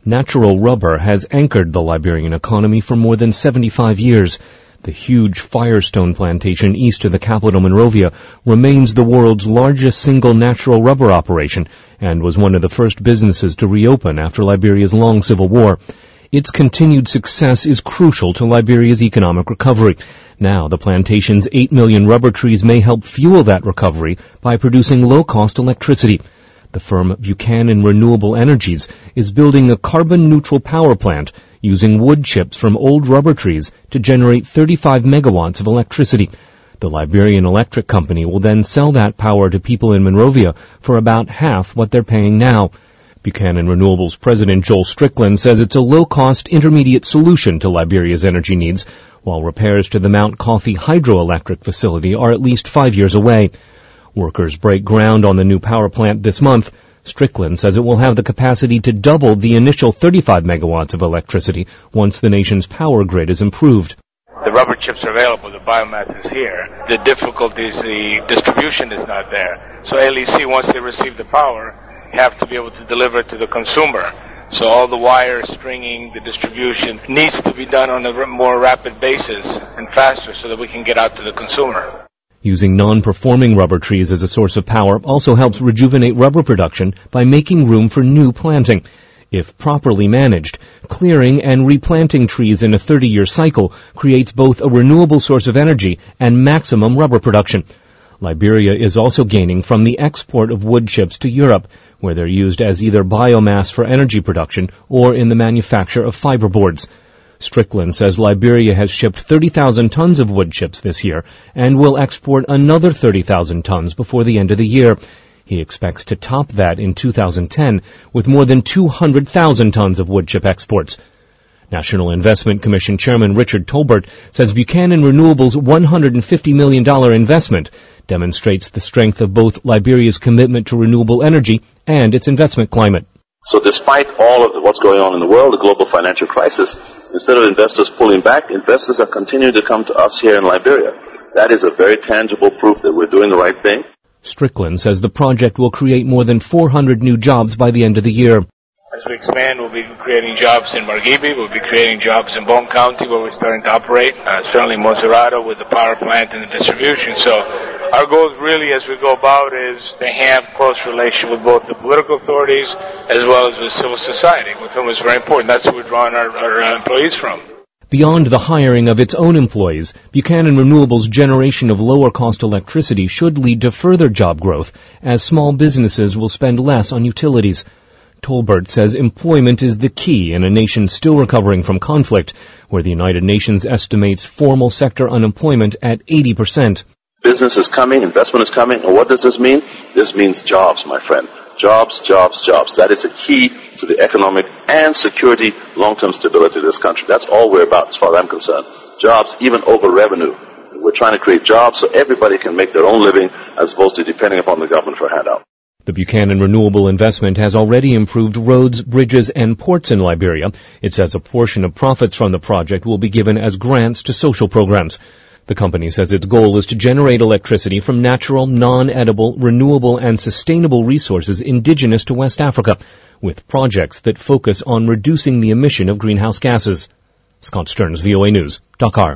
Natural rubber has anchored the Liberian economy for more than 75 years. The huge Firestone plantation east of the capital, Monrovia, remains the world's largest single natural rubber operation and was one of the first businesses to reopen after Liberia's long civil war. Its continued success is crucial to Liberia's economic recovery. Now, the plantation's 8 million rubber trees may help fuel that recovery by producing low-cost electricity. The firm Buchanan Renewable Energies is building a carbon-neutral power plant using wood chips from old rubber trees to generate 35 megawatts of electricity. The Liberian Electric Company will then sell that power to people in Monrovia for about half what they're paying now. Buchanan Renewables President Joel Strickland says it's a low-cost intermediate solution to Liberia's energy needs, while repairs to the Mount Coffee hydroelectric facility are at least 5 years away. Workers break ground on the new power plant this month. Strickland says it will have the capacity to double the initial 35 megawatts of electricity once the nation's power grid is improved. The rubber chips are available, the biomass is here. The difficulty is the distribution is not there. So LEC, once they receive the power, have to be able to deliver it to the consumer. So all the wire stringing, the distribution needs to be done on a more rapid basis and faster so that we can get out to the consumer. Using non-performing rubber trees as a source of power also helps rejuvenate rubber production by making room for new planting. If properly managed, clearing and replanting trees in a 30-year cycle creates both a renewable source of energy and maximum rubber production. Liberia is also gaining from the export of wood chips to Europe, where they're used as either biomass for energy production or in the manufacture of fiberboards. Strickland says Liberia has shipped 30,000 tons of wood chips this year and will export another 30,000 tons before the end of the year. He expects to top that in 2010 with more than 200,000 tons of wood chip exports. National Investment Commission Chairman Richard Tolbert says Buchanan Renewables' $150 million investment demonstrates the strength of both Liberia's commitment to renewable energy and its investment climate. So despite all of what's going on in the world, the global financial crisis, instead of investors pulling back, investors are continuing to come to us here in Liberia. That is a very tangible proof that we're doing the right thing. Strickland says the project will create more than 400 new jobs by the end of the year. As we expand, we'll be creating jobs in Margibi, we'll be creating jobs in Bone County where we're starting to operate, certainly Monserrato with the power plant and the distribution. So our goal really as we go about is to have close relation with both the political authorities as well as with civil society, with whom is very important. That's who we're drawing our employees from. Beyond the hiring of its own employees, Buchanan Renewables' generation of lower-cost electricity should lead to further job growth, as small businesses will spend less on utilities. Tolbert says employment is the key in a nation still recovering from conflict, where the United Nations estimates formal sector unemployment at 80%. Business is coming, investment is coming, and what does this mean? This means jobs, my friend. Jobs, jobs, jobs. That is the key to the economic and security, long-term stability of this country. That's all we're about as far as I'm concerned. Jobs, even over revenue. We're trying to create jobs so everybody can make their own living as opposed to depending upon the government for a handout. The Buchanan Renewable Investment has already improved roads, bridges, and ports in Liberia. It says a portion of profits from the project will be given as grants to social programs. The company says its goal is to generate electricity from natural, non-edible, renewable, and sustainable resources indigenous to West Africa, with projects that focus on reducing the emission of greenhouse gases. Scott Stearns, VOA News, Dakar.